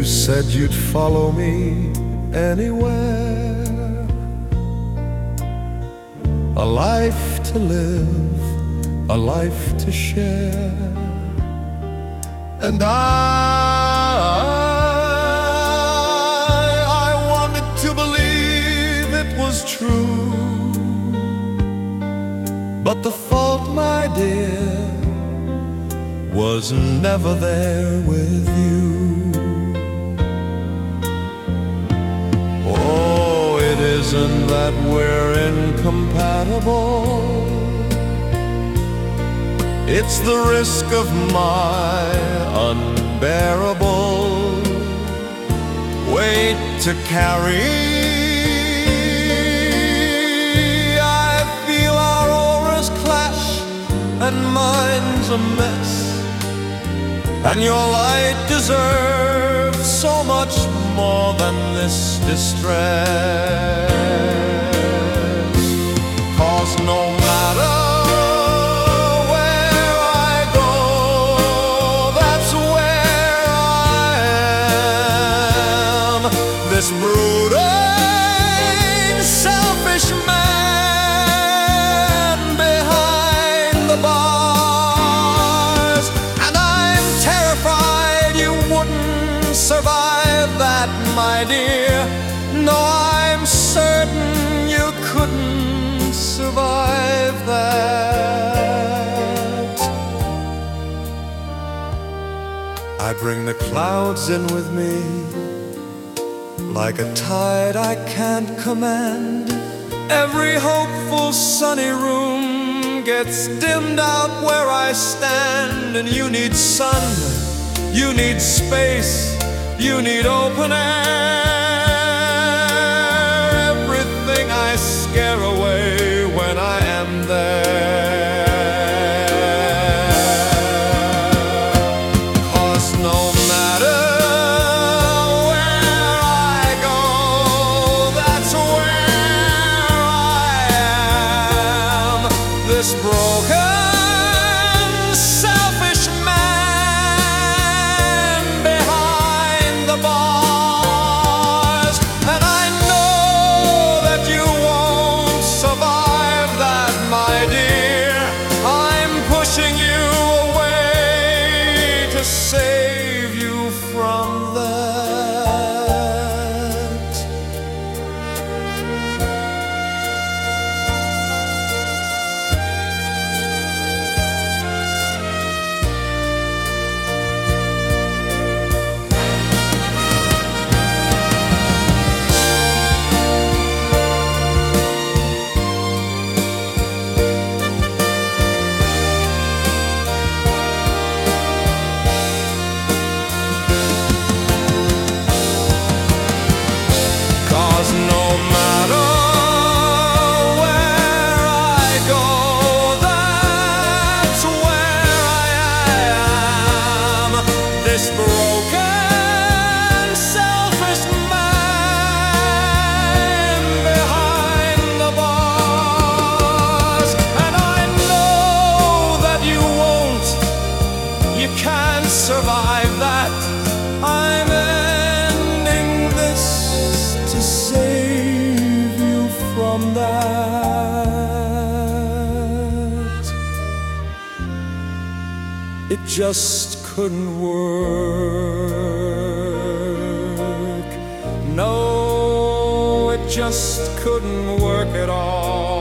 said you'd follow me anywhere. A life to live, a life to share. And I wanted to believe it was true, but the fault, my dear, was never there with you. Oh, it isn't that we're incompatible, it's the risk of my unbearable weight to carry. I feel our auras clash and mine's a mess, and your light deserves so much more than this distress. 'Cause no matter where I go, that's where I am. This brooding, selfish man behind the bars. And I'm terrified you wouldn't survive that, my dear. No, I'm certain you couldn't survive that. I bring the clouds in with me, like a tide I can't command. Every hopeful sunny room gets dimmed out where I stand. And you need sun, you need space, you need open air. Everything I scare away when I am there. 'Cause no matter where I go, that's where I am. This broken, selfish man behind the bars. And I know that you won't survive that, my dear. I'm pushing you away to save you from that. No matter where I go, that's where I am. This broken, selfish man behind the bars. And I know that you won't, you can't survive that. I'm ending this to save you from that. It just couldn't work. No, it just couldn't work at all.